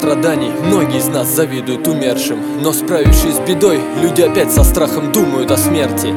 страданий многие из нас завидуют умершим. Но справившись с бедой, люди опять со страхом думают о смерти.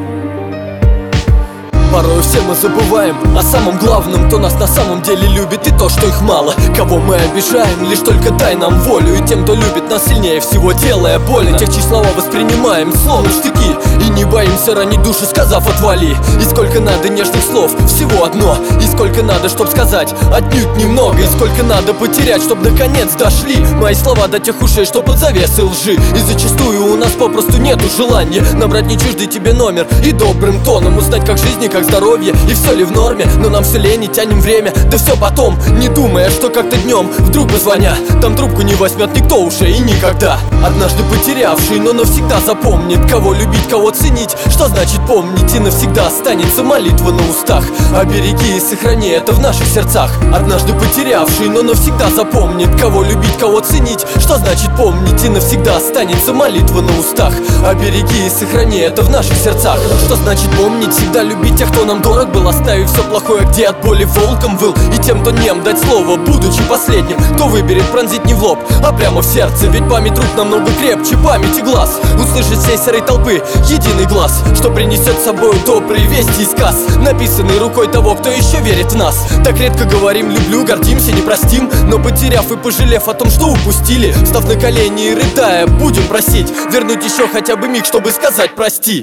Порой все мы забываем о самом главном, кто нас на самом деле любит, и то, что их мало. Кого мы обижаем, лишь только дай нам волю. И тем, кто любит нас сильнее всего, делая больно. Тех, чьи слова воспринимаем словно штыки, и не боимся ранить души, сказав отвали. И сколько надо нежных слов, всего одно. И сколько надо, чтоб сказать, отнюдь немного. И сколько надо потерять, чтоб наконец дошли мои слова до тех ушей, что под завесой лжи. И зачастую у нас попросту нету желания набрать не чуждый тебе номер и добрым тоном узнать, как жизнь и как здоровье, и все ли в норме. Но нам все лень и тянем время, да все потом, не думая, что как-то днем вдруг позвоня, там трубку не возьмет никто уже и никогда. Однажды потерявший, но навсегда запомнит, кого любить, кого ценить, что значит помнить, и навсегда останется молитва на устах. Обереги и сохрани это в наших сердцах. Однажды потерявший, но навсегда запомнит, кого любить, кого ценить, что значит помнить, и навсегда останется молитва на устах. Обереги и сохрани это в наших сердцах. Что значит помнить, всегда любить тех, кто нам дорог был, оставив все плохое, где от боли волком выл. И тем, кто нем, дать слово, будучи последним, кто выберет пронзить не в лоб, а прямо в сердце. Ведь память рук намного крепче памяти глаз. Услышать всей серой толпы единый глаз, что принесет с собой добрые вести и сказ, написанный рукой того, кто еще верит в нас. Так редко говорим люблю, гордимся, не простим, но потеряв и пожалев о том, что упустили, став на колени и рыдая, будем просить вернуть еще хотя бы миг, чтобы сказать прости.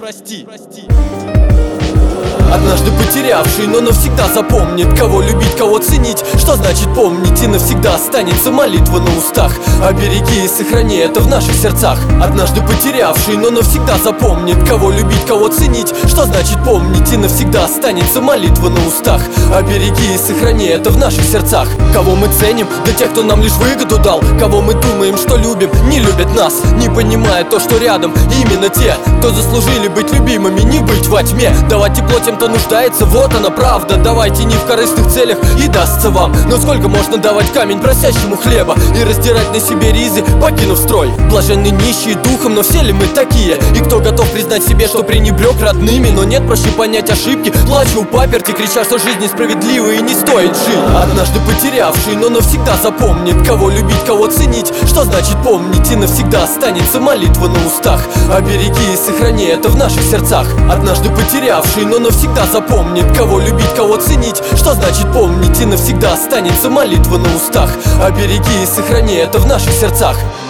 Однажды потерявший, но навсегда запомнит, кого любить, кого ценить, что значит помнить, и навсегда останется молитва на устах. Обереги и сохрани это в наших сердцах. Однажды потерявший, но навсегда запомнит, кого любить, кого ценить, что значит помнить, и навсегда останется молитва на устах. Обереги и сохрани это в наших сердцах. Кого мы ценим, да тех, кто нам лишь выгоду дал. Кого мы думаем, что любим, не любят нас, не понимая то, что рядом именно те, кто заслужили быть любимыми, не быть во тьме. Давать тепло тем, кто нуждается, вот она правда. Давайте не в корыстных целях, и дастся вам. Но сколько можно давать камень просящему хлеба и раздирать на себе ризы, покинув строй? Блаженны нищие духом, но все ли мы такие? И кто готов признать себе, что пренебрег родными? Но нет, проще понять ошибки, плачу у паперти, крича, что жизнь несправедлива и не стоит жить. Однажды потерявший, но навсегда запомнит, кого любить, кого ценить, что значит помнить, и навсегда останется молитва на устах. Обереги и сохрани это в наших сердцах. Однажды потерявший, но навсегда запомнит, кого любить, кого ценить, что значит помнить, и навсегда останется молитва на устах. Обереги и сохрани это в наших сердцах.